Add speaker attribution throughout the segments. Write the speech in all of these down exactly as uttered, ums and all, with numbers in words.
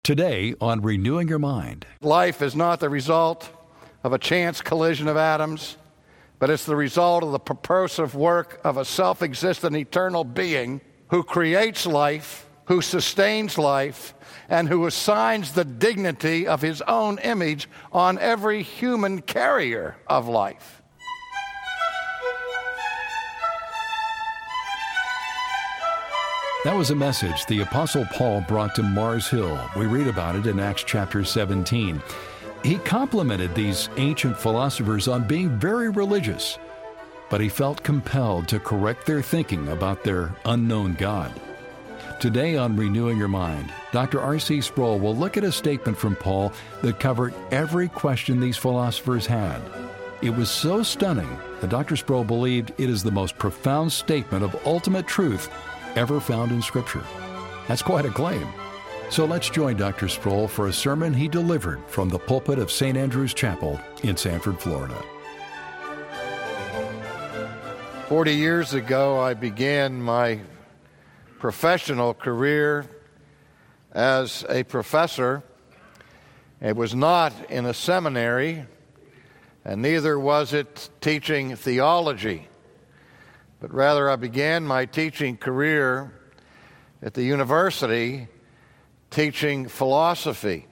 Speaker 1: Today on Renewing Your Mind.
Speaker 2: Life is not the result of a chance collision of atoms, but it's the result of the purposive work of a self-existent eternal being who creates life, who sustains life, and who assigns the dignity of his own image on every human carrier of life.
Speaker 1: That was a message the Apostle Paul brought to Mars Hill. We read about it in Acts chapter seventeen. He complimented these ancient philosophers on being very religious, but he felt compelled to correct their thinking about their unknown God. Today on Renewing Your Mind, Doctor R C Sproul will look at a statement from Paul that covered every question these philosophers had. It was so stunning that Doctor Sproul believed it is the most profound statement of ultimate truth ever found in Scripture. That's quite a claim. So let's join Doctor Sproul for a sermon he delivered from the pulpit of Saint Andrew's Chapel in Sanford, Florida.
Speaker 2: Forty years ago, I began my professional career as a professor. It was not in a seminary, and neither was it teaching theology. But rather, I began my teaching career at the university teaching philosophy.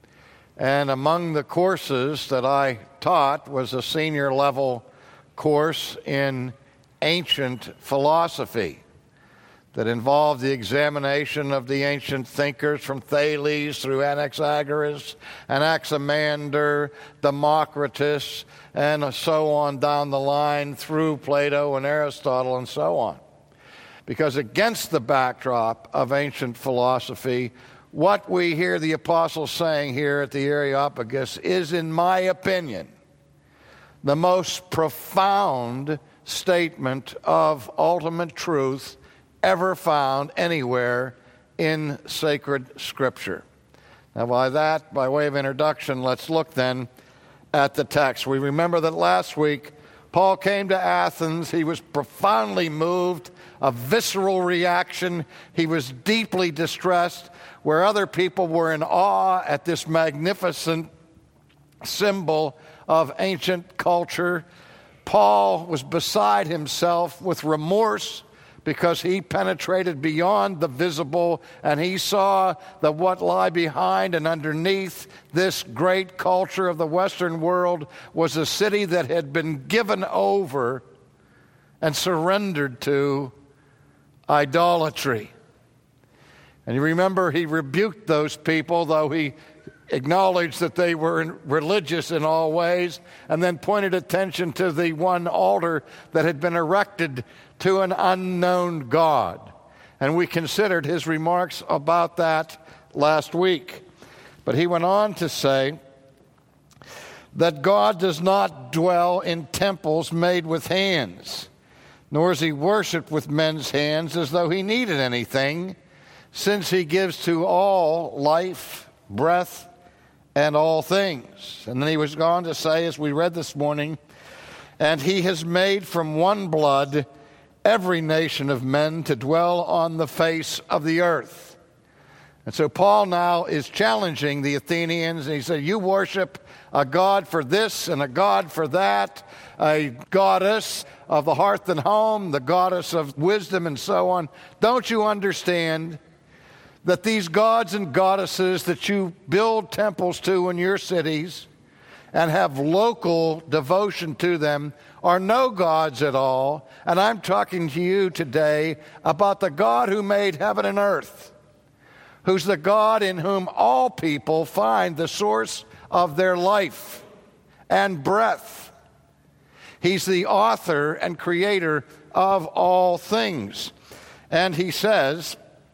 Speaker 2: And among the courses that I taught was a senior level course in ancient philosophy that involved the examination of the ancient thinkers from Thales through Anaxagoras, Anaximander, Democritus, and so on down the line through Plato and Aristotle and so on. Because against the backdrop of ancient philosophy, what we hear the apostles saying here at the Areopagus is, in my opinion, the most profound statement of ultimate truth ever found anywhere in sacred Scripture. Now, by that, by way of introduction, let's look then at the text. We remember that last week, Paul came to Athens. He was profoundly moved, a visceral reaction. He was deeply distressed, where other people were in awe at this magnificent symbol of ancient culture. Paul was beside himself with remorse because he penetrated beyond the visible and he saw that what lie behind and underneath this great culture of the Western world was a city that had been given over and surrendered to idolatry. And you remember he rebuked those people, though he acknowledged that they were religious in all ways, and then pointed attention to the one altar that had been erected to an unknown God. And we considered his remarks about that last week. But he went on to say that God does not dwell in temples made with hands, nor is he worshipped with men's hands as though he needed anything, since he gives to all life, breath, and all things. And then he was gone to say, as we read this morning, and he has made from one blood every nation of men to dwell on the face of the earth. And so Paul now is challenging the Athenians, and he said, you worship a god for this and a god for that, a goddess of the hearth and home, the goddess of wisdom, and so on. Don't you understand that these gods and goddesses that you build temples to in your cities and have local devotion to them are no gods at all? And I'm talking to you today about the God who made heaven and earth, who's the God in whom all people find the source of their life and breath. He's the author and creator of all things. And he says,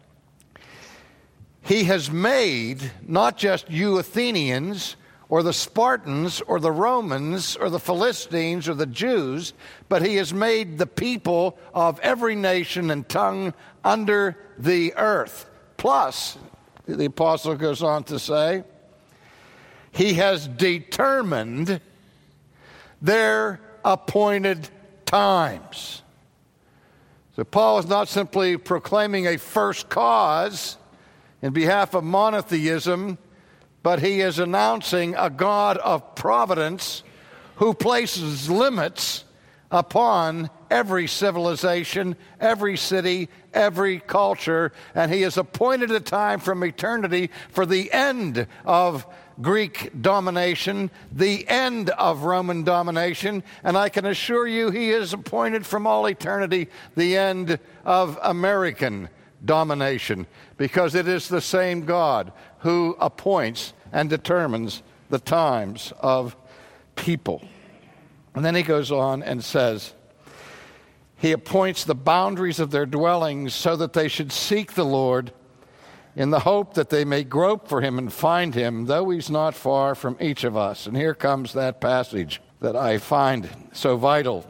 Speaker 2: he has made not just you Athenians or the Spartans or the Romans or the Philistines or the Jews, but he has made the people of every nation and tongue under the earth. Plus, the apostle goes on to say, he has determined their appointed times. So Paul is not simply proclaiming a first cause in behalf of monotheism, but he is announcing a God of providence who places limits upon every civilization, every city, every culture, and he has appointed a time from eternity for the end of Greek domination, the end of Roman domination, and I can assure you he is appointed from all eternity the end of American domination, because it is the same God who appoints and determines the times of people. And then he goes on and says, he appoints the boundaries of their dwellings so that they should seek the Lord in the hope that they may grope for him and find him, though he's not far from each of us. And here comes that passage that I find so vital.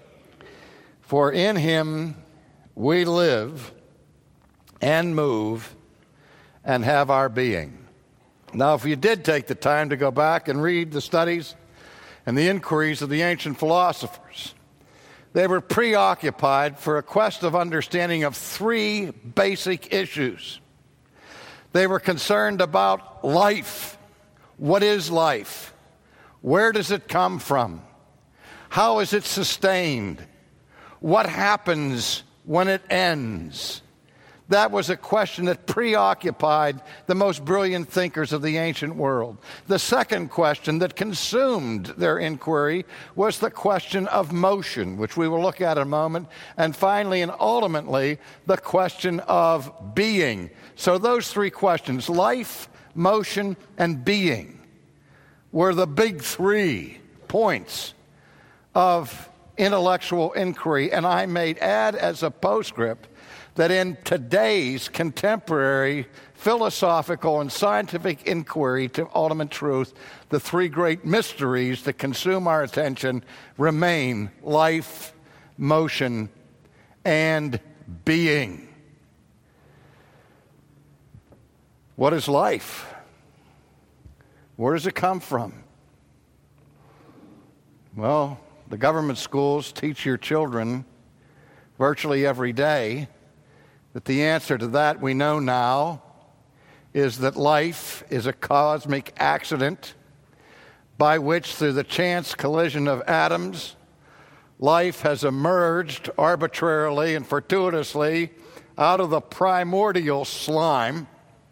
Speaker 2: For in him we live and move and have our being. Now, if you did take the time to go back and read the studies and the inquiries of the ancient philosophers, they were preoccupied for a quest of understanding of three basic issues. They were concerned about life. What is life? Where does it come from? How is it sustained? What happens when it ends? That was a question that preoccupied the most brilliant thinkers of the ancient world. The second question that consumed their inquiry was the question of motion, which we will look at in a moment. And finally and ultimately, the question of being. So those three questions, life, motion, and being, were the big three points of intellectual inquiry. And I may add as a postscript that in today's contemporary philosophical and scientific inquiry to ultimate truth, the three great mysteries that consume our attention remain life, motion, and being. What is life? Where does it come from? Well, the government schools teach your children virtually every day that the answer to that we know now is that life is a cosmic accident by which, through the chance collision of atoms, life has emerged arbitrarily and fortuitously out of the primordial slime.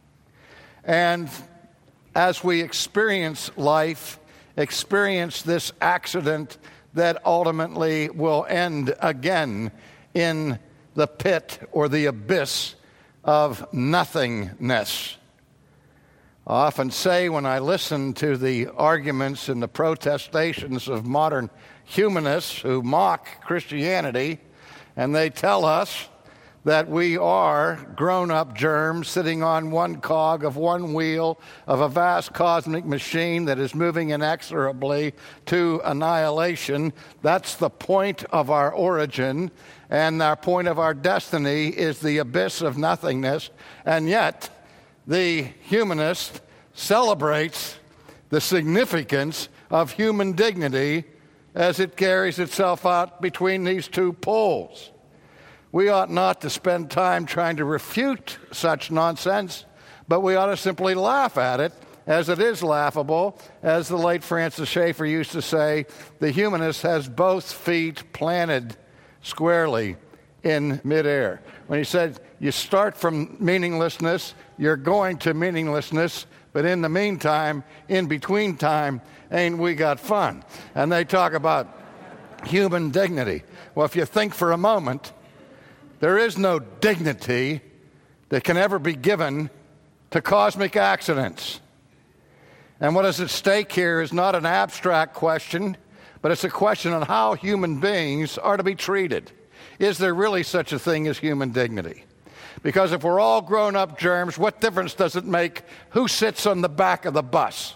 Speaker 2: And as we experience life, experience this accident that ultimately will end again in the pit or the abyss of nothingness. I often say when I listen to the arguments and the protestations of modern humanists who mock Christianity, and they tell us that we are grown-up germs sitting on one cog of one wheel of a vast cosmic machine that is moving inexorably to annihilation. That's the point of our origin, and our point of our destiny is the abyss of nothingness. And yet, the humanist celebrates the significance of human dignity as it carries itself out between these two poles. We ought not to spend time trying to refute such nonsense, but we ought to simply laugh at it, as it is laughable. As the late Francis Schaeffer used to say, the humanist has both feet planted squarely in midair. When he said, you start from meaninglessness, you're going to meaninglessness, but in the meantime, in between time, ain't we got fun? And they talk about human dignity. Well, if you think for a moment, there is no dignity that can ever be given to cosmic accidents. And what is at stake here is not an abstract question, but it's a question on how human beings are to be treated. Is there really such a thing as human dignity? Because if we're all grown-up germs, what difference does it make who sits on the back of the bus?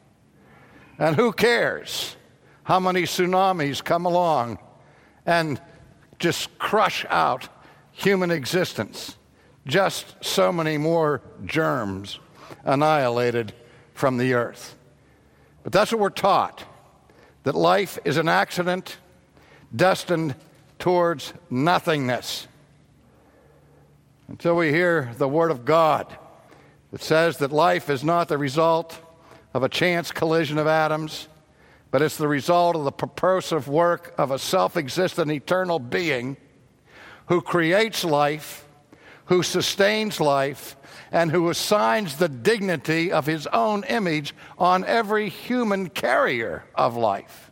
Speaker 2: And who cares how many tsunamis come along and just crush out human existence? Just so many more germs annihilated from the earth. But that's what we're taught, that life is an accident destined towards nothingness. Until we hear the Word of God It says that life is not the result of a chance collision of atoms, but it's the result of the purposive work of a self-existent eternal being who creates life, who sustains life, and who assigns the dignity of his own image on every human carrier of life.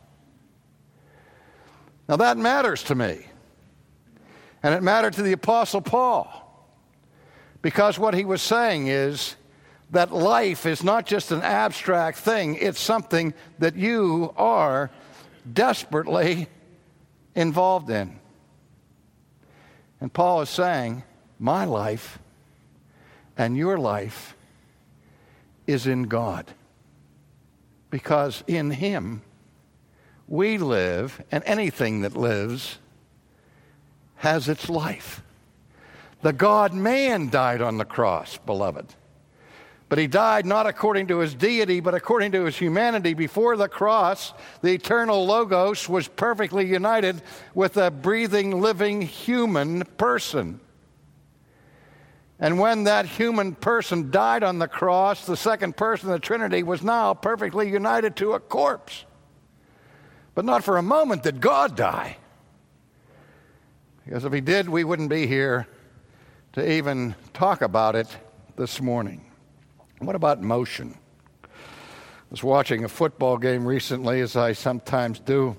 Speaker 2: Now that matters to me. And it mattered to the Apostle Paul, because what he was saying is that life is not just an abstract thing, it's something that you are desperately involved in. And Paul is saying, my life and your life is in God, because in him we live, and anything that lives has its life. The God-man died on the cross, beloved. But he died not according to his deity, but according to his humanity. Before the cross, the eternal Logos was perfectly united with a breathing, living human person. And when that human person died on the cross, the second person of the Trinity was now perfectly united to a corpse. But not for a moment did God die. Because if he did, we wouldn't be here to even talk about it this morning. What about motion? I was watching a football game recently, as I sometimes do.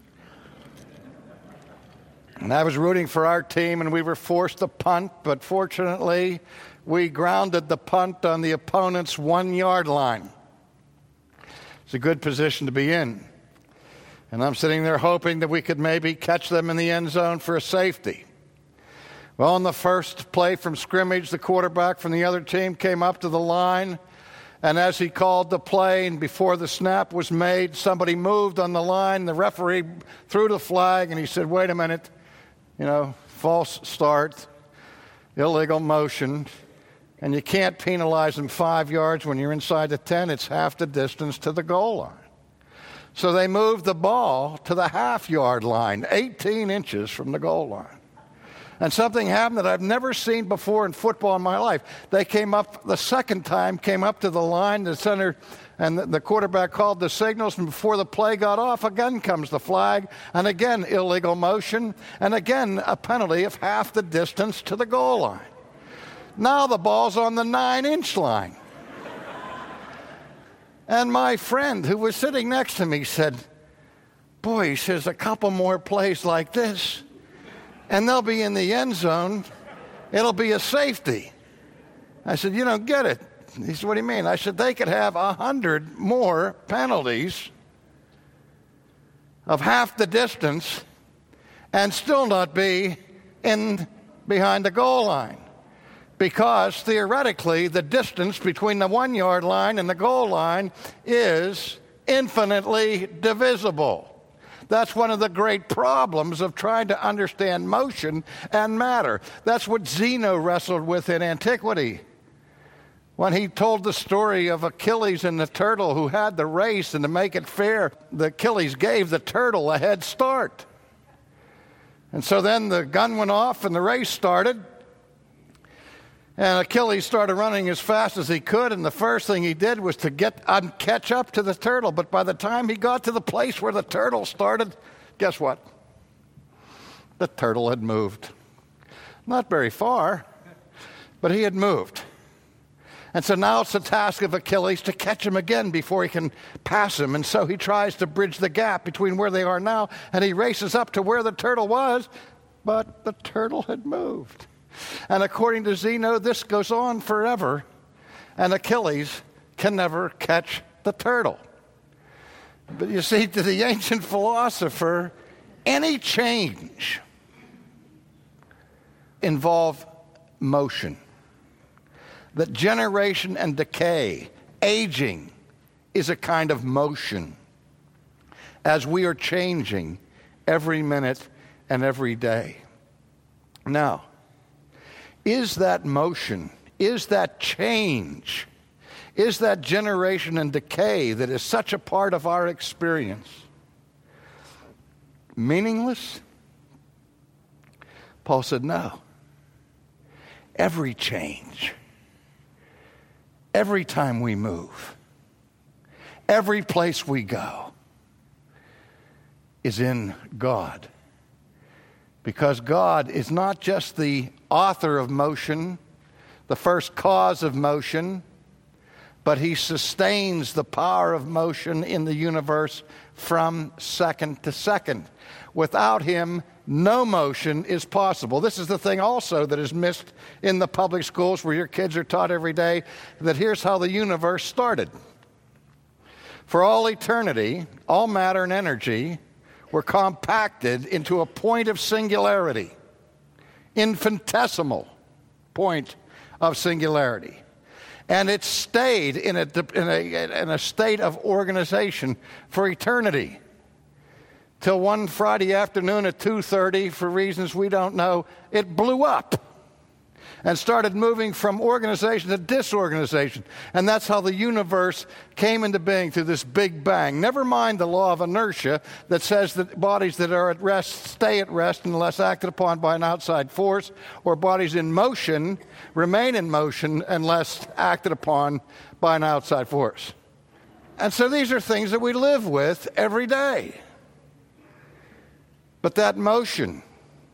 Speaker 2: And I was rooting for our team, and we were forced to punt, but fortunately, we grounded the punt on the opponent's one-yard line. It's a good position to be in. And I'm sitting there hoping that we could maybe catch them in the end zone for a safety. Well, on the first play from scrimmage, the quarterback from the other team came up to the line, and as he called the play, and before the snap was made, somebody moved on the line. The referee threw the flag, and he said, wait a minute, you know, false start, illegal motion, and you can't penalize them five yards when you're inside the ten. It's half the distance to the goal line. So they moved the ball to the half-yard line, eighteen inches from the goal line. And something happened that I've never seen before in football in my life. They came up, the second time, came up to the line, the center, and the, the quarterback called the signals, and before the play got off, again comes the flag, and again illegal motion, and again a penalty of half the distance to the goal line. Now the ball's on the nine-inch line. And my friend who was sitting next to me said, boy, he says, a couple more plays like this, and they'll be in the end zone. It'll be a safety. I said, you don't get it. He said, what do you mean? I said, they could have a hundred more penalties of half the distance and still not be in behind the goal line. Because theoretically, the distance between the one-yard line and the goal line is infinitely divisible. That's one of the great problems of trying to understand motion and matter. That's what Zeno wrestled with in antiquity. When he told the story of Achilles and the turtle who had the race, and to make it fair, the Achilles gave the turtle a head start. And so then the gun went off and the race started. And Achilles started running as fast as he could, and the first thing he did was to get um, catch up to the turtle. But by the time he got to the place where the turtle started, guess what? The turtle had moved. Not very far, but he had moved. And so now it's the task of Achilles to catch him again before he can pass him. And so he tries to bridge the gap between where they are now, and he races up to where the turtle was, but the turtle had moved. And according to Zeno, this goes on forever, and Achilles can never catch the turtle. But you see, to the ancient philosopher, any change involved motion. That generation and decay, aging, is a kind of motion, as we are changing every minute and every day. Now, is that motion, is that change, is that generation and decay that is such a part of our experience meaningless? Paul said, no. Every change, every time we move, every place we go is in God. Because God is not just the author of motion, the first cause of motion, but he sustains the power of motion in the universe from second to second. Without him, no motion is possible. This is the thing also that is missed in the public schools where your kids are taught every day, that here's how the universe started. For all eternity, all matter and energy were compacted into a point of singularity, infinitesimal point of singularity. And it stayed in a, in a, in a state of organization for eternity. Till one Friday afternoon at two thirty, for reasons we don't know, it blew up and started moving from organization to disorganization. And that's how the universe came into being through this big bang. Never mind the law of inertia that says that bodies that are at rest stay at rest unless acted upon by an outside force, or bodies in motion remain in motion unless acted upon by an outside force. And so these are things that we live with every day. But that motion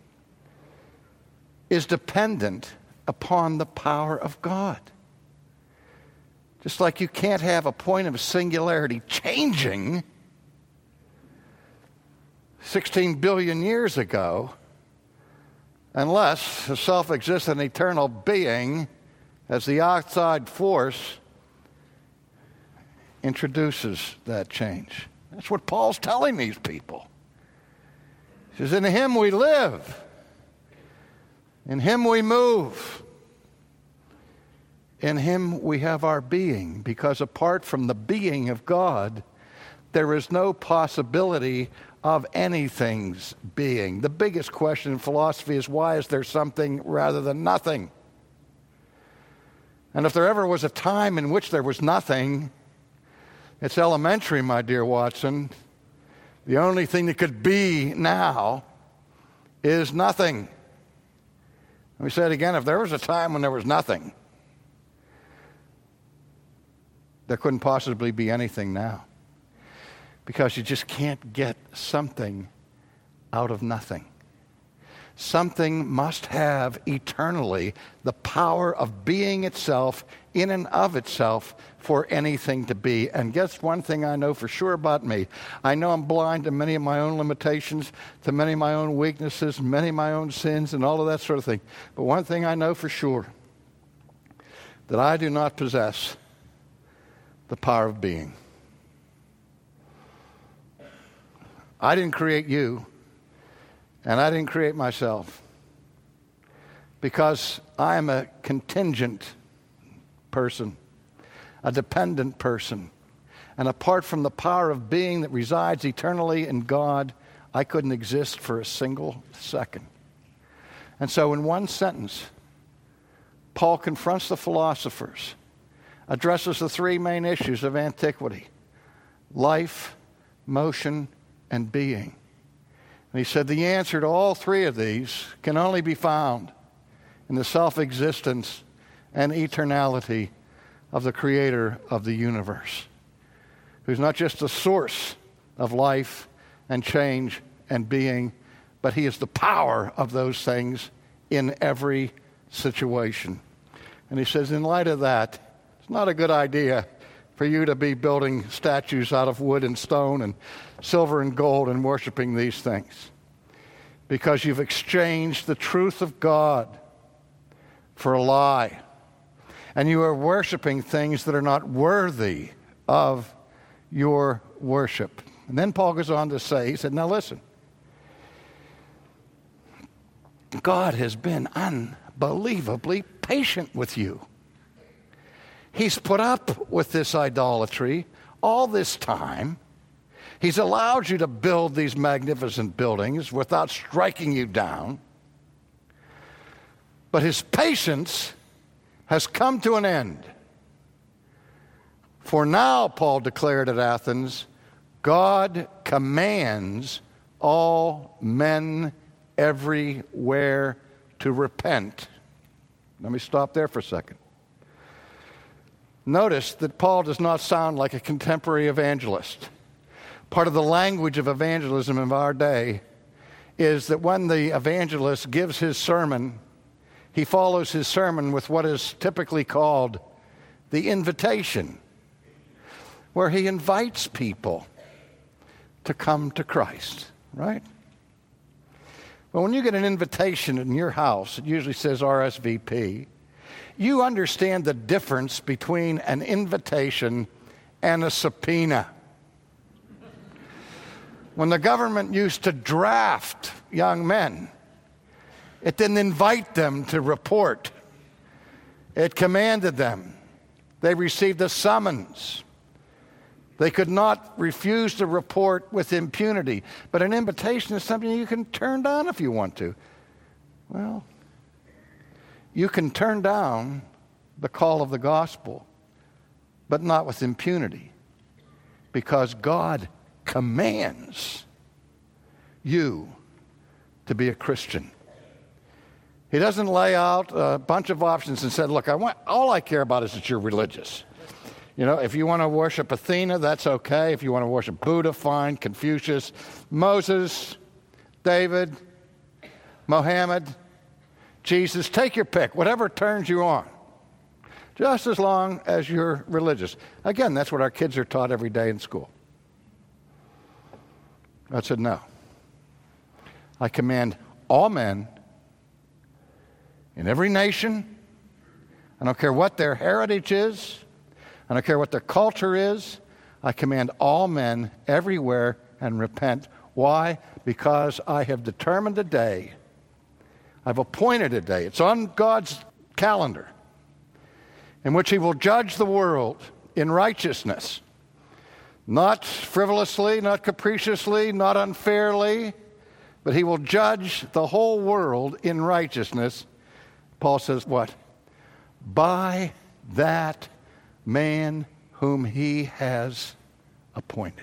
Speaker 2: is dependent upon the power of God. Just like you can't have a point of singularity changing sixteen billion years ago unless a self-existent eternal being as the outside force introduces that change. That's what Paul's telling these people. He says, in him we live. In him we move. In him we have our being, because apart from the being of God, there is no possibility of anything's being. The biggest question in philosophy is, why is there something rather than nothing? And if there ever was a time in which there was nothing, it's elementary, my dear Watson. The only thing that could be now is nothing. Let me say it again. If there was a time when there was nothing, there couldn't possibly be anything now. Because you just can't get something out of nothing. Something must have eternally the power of being itself in and of itself for anything to be. And guess one thing I know for sure about me. I know I'm blind to many of my own limitations, to many of my own weaknesses, many of my own sins, and all of that sort of thing. But one thing I know for sure, that I do not possess the power of being. I didn't create you, and I didn't create myself, because I am a contingent person, a dependent person. And apart from the power of being that resides eternally in God, I couldn't exist for a single second. And so in one sentence, Paul confronts the philosophers, addresses the three main issues of antiquity: life, motion, and being. And he said the answer to all three of these can only be found in the self-existence and eternality of the creator of the universe, who's not just the source of life and change and being, but he is the power of those things in every situation. And he says, in light of that, it's not a good idea for you to be building statues out of wood and stone and silver and gold and worshiping these things, because you've exchanged the truth of God for a lie, and you are worshiping things that are not worthy of your worship. And then Paul goes on to say, he said, now listen, God has been unbelievably patient with you. He's put up with this idolatry all this time. He's allowed you to build these magnificent buildings without striking you down. But his patience has come to an end. For now, Paul declared at Athens, God commands all men everywhere to repent. Let me stop there for a second. Notice that Paul does not sound like a contemporary evangelist. Part of the language of evangelism of our day is that when the evangelist gives his sermon, he follows his sermon with what is typically called the invitation, where he invites people to come to Christ, right? Well, when you get an invitation in your house, it usually says R S V P. You understand the difference between an invitation and a subpoena. When the government used to draft young men, it didn't invite them to report. It commanded them. They received a summons. They could not refuse to report with impunity. But an invitation is something you can turn down if you want to. Well, you can turn down the call of the gospel, but not with impunity, because God commands you to be a Christian. He doesn't lay out a bunch of options and said, look, I want, all I care about is that you're religious. You know, if you want to worship Athena, that's okay. If you want to worship Buddha, fine. Confucius, Moses, David, Mohammed, Jesus, take your pick, whatever turns you on, just as long as you're religious. Again, that's what our kids are taught every day in school. I said, no. I command all men in every nation, I don't care what their heritage is, I don't care what their culture is, I command all men everywhere and repent. Why? Because I have determined a day. I've appointed a day. It's on God's calendar in which he will judge the world in righteousness. Not frivolously, not capriciously, not unfairly, but he will judge the whole world in righteousness. Paul says what? By that man whom he has appointed.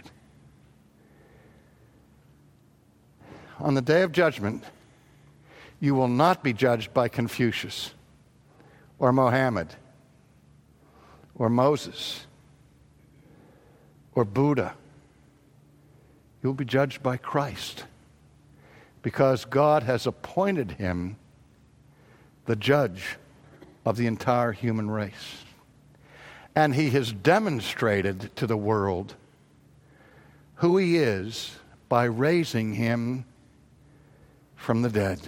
Speaker 2: On the day of judgment, you will not be judged by Confucius or Mohammed or Moses or Buddha. You'll be judged by Christ, because God has appointed him the judge of the entire human race. And he has demonstrated to the world who he is by raising him from the dead.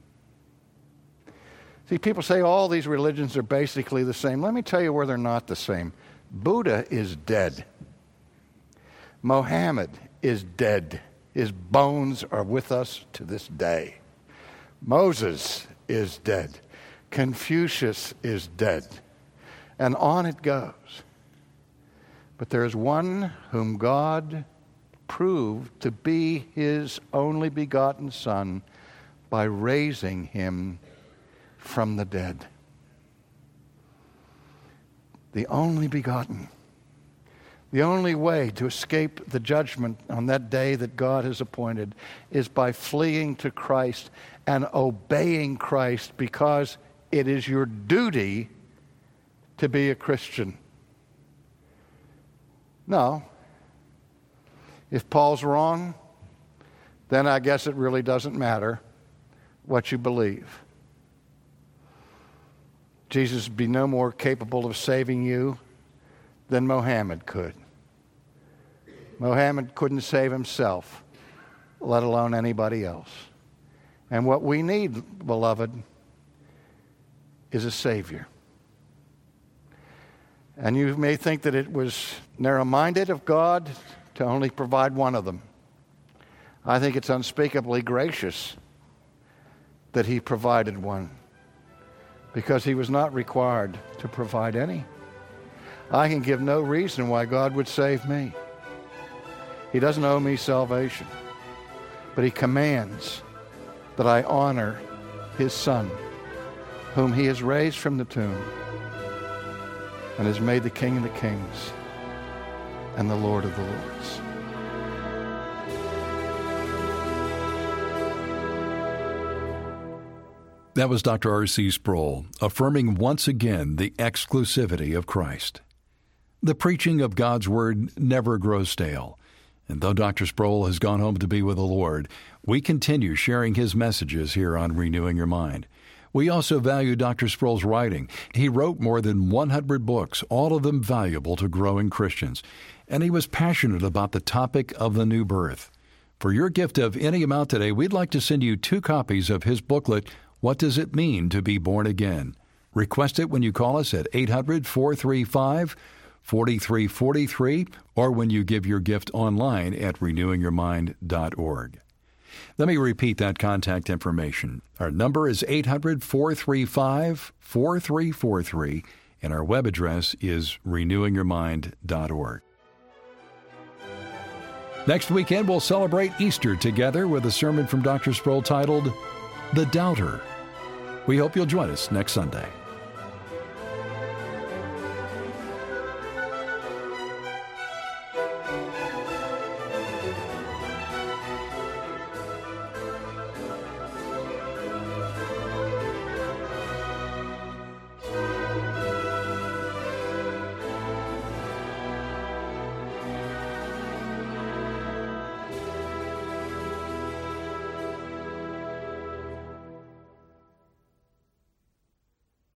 Speaker 2: See, people say all these religions are basically the same. Let me tell you where they're not the same. Buddha is dead. Mohammed is dead. His bones are with us to this day. Moses is dead. Confucius is dead. And on it goes. But there is one whom God proved to be his only begotten Son by raising him from the dead. The only begotten. The only way to escape the judgment on that day that God has appointed is by fleeing to Christ and obeying Christ, because it is your duty to be a Christian. No. If Paul's wrong, then I guess it really doesn't matter what you believe. Jesus would be no more capable of saving you than Mohammed could. Mohammed couldn't save himself, let alone anybody else. And what we need, beloved, is a Savior. And you may think that it was narrow-minded of God to only provide one of them. I think it's unspeakably gracious that he provided one, because he was not required to provide any. I can give no reason why God would save me. He doesn't owe me salvation, but he commands that I honor his Son, whom he has raised from the tomb and has made the King of the Kings and the Lord of the Lords.
Speaker 1: That was Doctor R C Sproul, affirming once again the exclusivity of Christ. The preaching of God's Word never grows stale. And though Doctor Sproul has gone home to be with the Lord, we continue sharing his messages here on Renewing Your Mind. We also value Doctor Sproul's writing. He wrote more than one hundred books, all of them valuable to growing Christians. And he was passionate about the topic of the new birth. For your gift of any amount today, we'd like to send you two copies of his booklet, What Does It Mean to Be Born Again? Request it when you call us at eight hundred, four three five, four three four three or when you give your gift online at renewing your mind dot org. Let me repeat that contact information. Our number is eight hundred, four three five, four three four three, and our web address is renewing your mind dot org. Next weekend, we'll celebrate Easter together with a sermon from Doctor Sproul titled, The Doubter. We hope you'll join us next Sunday.